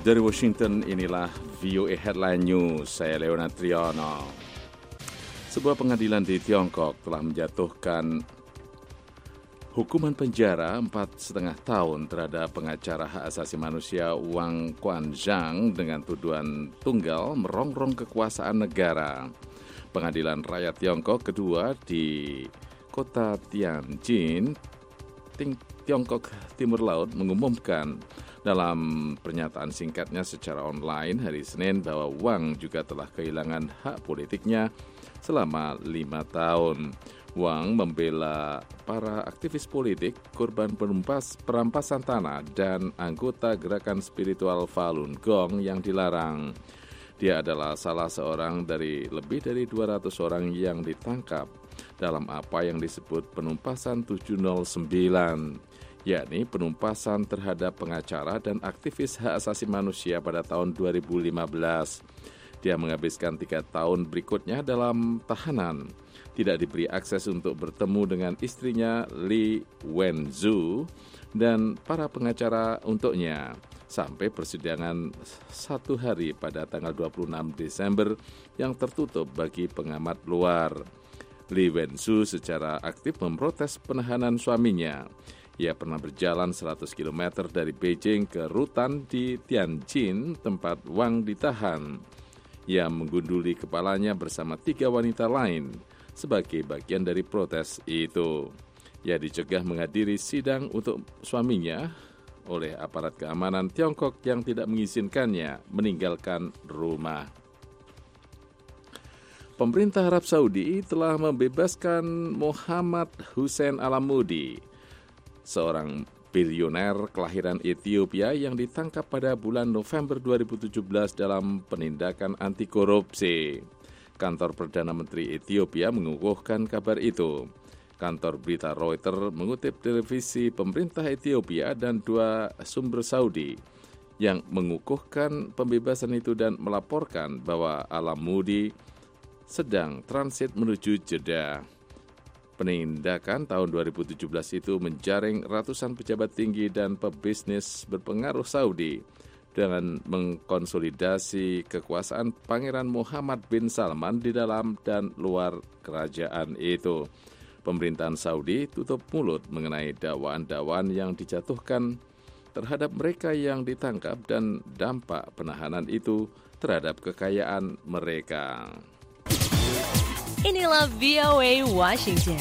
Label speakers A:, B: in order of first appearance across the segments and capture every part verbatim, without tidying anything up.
A: Dari Washington, inilah V O A Headline News. Saya Leonard Triono. Sebuah pengadilan di Tiongkok telah menjatuhkan hukuman penjara empat setengah tahun terhadap pengacara hak asasi manusia Wang Quanzhang dengan tuduhan tunggal merongrong kekuasaan negara. Pengadilan Rakyat Tiongkok kedua di kota Tianjin, Tiongkok Timur Laut mengumumkan dalam pernyataan singkatnya secara online hari Senin bahwa Wang juga telah kehilangan hak politiknya selama lima tahun. Wang membela para aktivis politik, korban penumpas, perampasan tanah, dan anggota gerakan spiritual Falun Gong yang dilarang. Dia adalah salah seorang dari lebih dari dua ratus orang yang ditangkap dalam apa yang disebut penumpasan tujuh nol sembilan, yakni penumpasan terhadap pengacara dan aktivis hak asasi manusia pada tahun dua ribu lima belas. Dia menghabiskan tiga tahun berikutnya dalam tahanan, tidak diberi akses untuk bertemu dengan istrinya Li Wenzhou dan para pengacara untuknya, sampai persidangan satu hari pada tanggal dua puluh enam Desember yang tertutup bagi pengamat luar. Li Wenzhou secara aktif memprotes penahanan suaminya. Ia pernah berjalan seratus kilometer dari Beijing ke Rutan di Tianjin, tempat Wang ditahan. Ia menggunduli kepalanya bersama tiga wanita lain sebagai bagian dari protes itu. Ia dicegah menghadiri sidang untuk suaminya oleh aparat keamanan Tiongkok yang tidak mengizinkannya meninggalkan rumah. Pemerintah Arab Saudi telah membebaskan Muhammad Hussein Alamoudi, seorang bilioner kelahiran Ethiopia yang ditangkap pada bulan November dua ribu tujuh belas dalam penindakan anti korupsi. Kantor Perdana Menteri Ethiopia mengukuhkan kabar itu. Kantor berita Reuters mengutip televisi pemerintah Ethiopia dan dua sumber Saudi yang mengukuhkan pembebasan itu dan melaporkan bahwa Alamoudi sedang transit menuju Jeddah. Penindakan tahun dua ribu tujuh belas itu menjaring ratusan pejabat tinggi dan pebisnis berpengaruh Saudi dengan mengkonsolidasi kekuasaan Pangeran Muhammad bin Salman di dalam dan luar kerajaan itu. Pemerintahan Saudi tutup mulut mengenai dakwaan-dakwaan yang dijatuhkan terhadap mereka yang ditangkap dan dampak penahanan itu terhadap kekayaan mereka.
B: Inilah V O A Washington.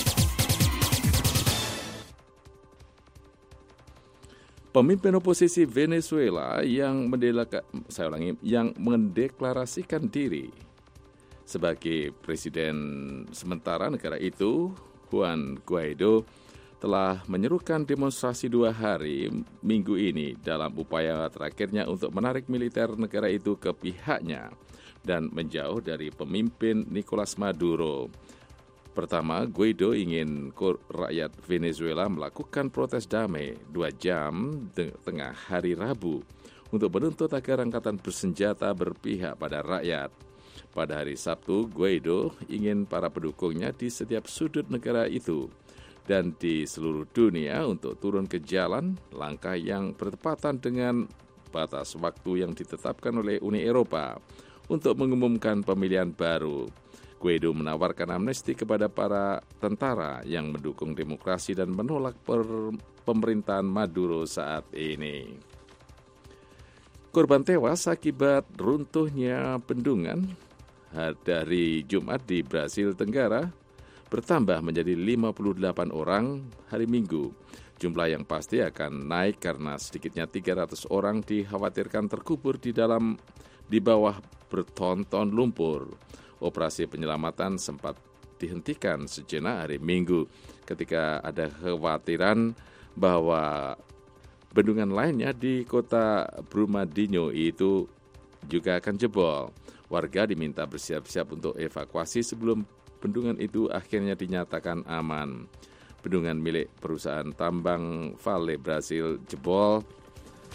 A: Pemimpin oposisi Venezuela yang mendelaka, saya ulangi, yang mendeklarasikan diri sebagai presiden sementara negara itu, Juan Guaido, telah menyerukan demonstrasi dua hari minggu ini dalam upaya terakhirnya untuk menarik militer negara itu ke pihaknya dan menjauh dari pemimpin Nicolas Maduro. Pertama, Guaido ingin rakyat Venezuela melakukan protes damai dua jam di tengah hari Rabu untuk menuntut agar angkatan bersenjata berpihak pada rakyat. Pada hari Sabtu, Guaido ingin para pendukungnya di setiap sudut negara itu dan di seluruh dunia untuk turun ke jalan, langkah yang bertepatan dengan batas waktu yang ditetapkan oleh Uni Eropa untuk mengumumkan pemilihan baru. Guaido menawarkan amnesti kepada para tentara yang mendukung demokrasi dan menolak per- pemerintahan Maduro saat ini. Korban tewas akibat runtuhnya bendungan dari Jumat di Brasil Tenggara bertambah menjadi lima puluh delapan orang hari Minggu. Jumlah yang pasti akan naik karena sedikitnya tiga ratus orang dikhawatirkan terkubur di dalam di bawah bertonton lumpur. Operasi penyelamatan sempat dihentikan sejenak hari Minggu ketika ada kekhawatiran bahwa bendungan lainnya di kota Brumadinho itu juga akan jebol. Warga diminta bersiap-siap untuk evakuasi sebelum bendungan itu akhirnya dinyatakan aman. Bendungan milik perusahaan tambang Vale Brasil jebol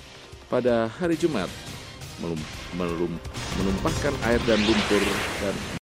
A: pada hari Jumat, melum, melum, menumpahkan air dan lumpur dan